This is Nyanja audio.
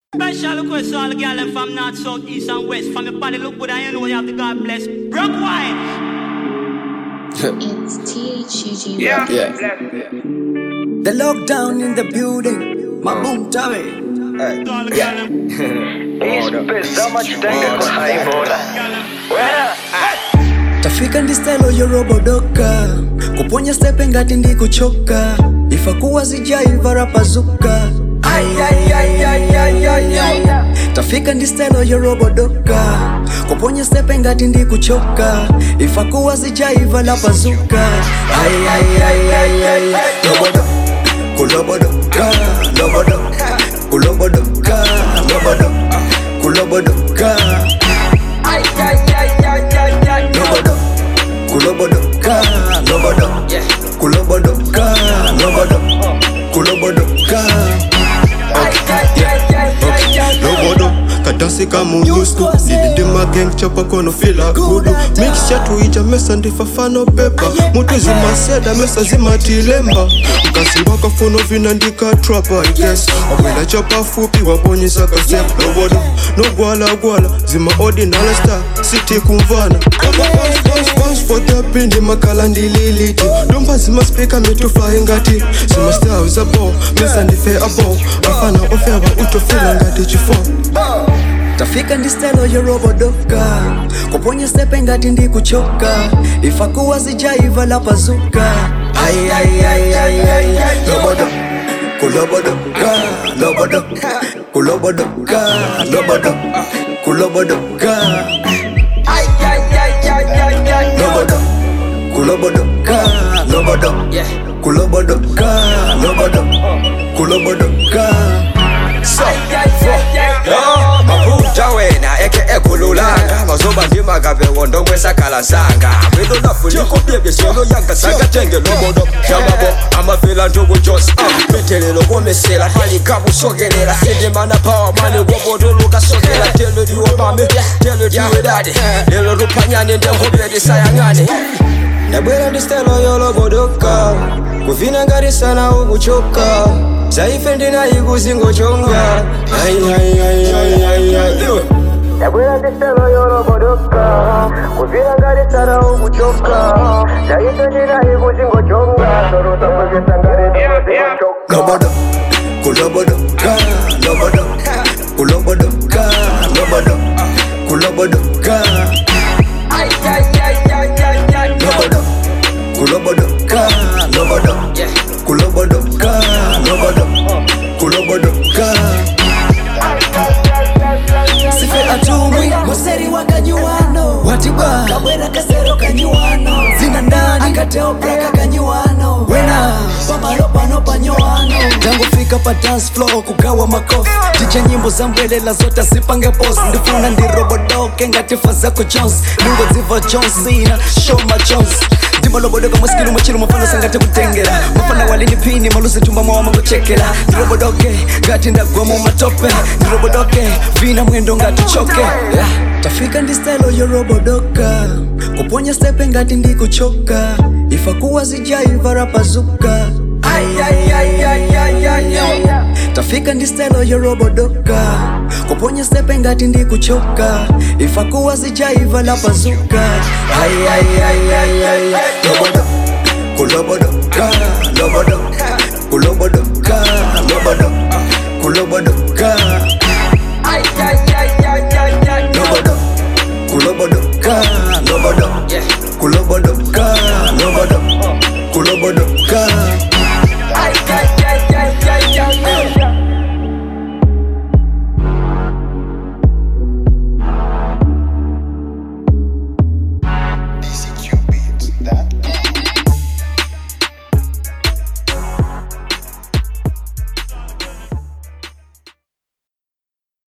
Special request to all the girls from north, south, east and west. From your body look good and you know you have the God bless. Broke wine. It's THUG. Yeah. The lockdown in the building. Maboom Tawe. Tafika ndistelo yorobodoka. Kuponya stepe ngati ndi kuchoka. Ifakuwa zijaiva rapazuka. Tafika ndistelo yorobodoka. Kuponya stepe ngati ndi kuchoka. Ifakuwa zijaiva rapazuka. Lobodo, kulobodoka, lobodo, kulobodoka, lobodo, kulobodoka. Lobodo, kulobodoka, lobodo, kulobodoka, lobodo, kulobodoka. Lobodo, kadasi kama unyustu. Nilinde magang chapa kono fila kudu. Mix chatu ija mesa ndifafano pepa. Mutu zima seda mesa zima tilemba. Mkasi waka fono vinandika trapper I guess. Wapenda chapa fupi waponyesa kasep. Lobodo, no gwala zima ordinary star. City kumvana. Bounce for the pindi makala ndililiti. Dumba zima speaker metufa ingati. Zima star uzabo, mesa ndife abo. Mfana ofewa utofila ngati chifo. Tafika ndistelo yorobodoka. Kuponya stepe ngati ndi kuchoka. Ifakuwa zijaiva lapazuka. Lobodo, kulobodoka, lobodo, kulobodoka, lobodo, kulobodoka. Lobodo, kulobodoka, lobodo, kulobodoka, lobodo, kulobodoka. Mabuja wena eke ekululanga mazoba ndima gabe wondo mwesa kalasanga Wido na fuli kubebe solo yanga sanga tenge lobodo Yamabo amafila ntugu jos Metelelo gomesela hali kabu sogelela Sende mana power mani wobodo luka sogela Telo diwa mame, telo diwa daddy Lelo rupanyane nde hobedi sayangane Nabwela ndistelo yolo bodoka Kufina ngari sana ubuchoka Saifendi na iguzingo chonga Nabwela ndistelo yolo bodoka Kufina ngari sana ubuchoka Saifendi na iguzingo chonga Soruta pagesa ngari iguzingo choka Lobodo, kulobodoka, lobodo, kulobodoka, lobodo, kulobodoka. Lobodo, kulobodoka, lobodo, kulobodoka, lobodo, kulobodoka. Sife atumwi, moseri wakanyuano Watiba, kabwera kasero kanyuano Zina ndani, kateo praka kanyuano Wena, pamalopa no panyoano Jangu fika pa dance floor, kugawa makofi Ticha nyimbo za mbwelela zota sipange post Ndifuna ndi robodoke, ngatifa zako Jones Ningo ziva John Cena, show my Jones Dima lobodoka mweskilu machilu mafana sangate kutengera Mafana walini pini, malusi tumba mwa mango chekela Ndirobodoke, gati ndagwamo matope Ndirobodoke, vina mwendo ngati choke Tafika ndistelo yorobodoka Kuponya stepe ngati ndi kuchoka Ifakuwa zijaiva rapazuka Tafika ndistelo yorobodoka Kuponya stepe ngati ndi kuchoka Ifakuwa zijaiva lapazuka Lobodo, kulobodoka, lobodo, kulobodoka, lobodo, kulobodoka. Lobodo, kulobodoka, lobodo, kulobodoka, lobodo, kulobodoka.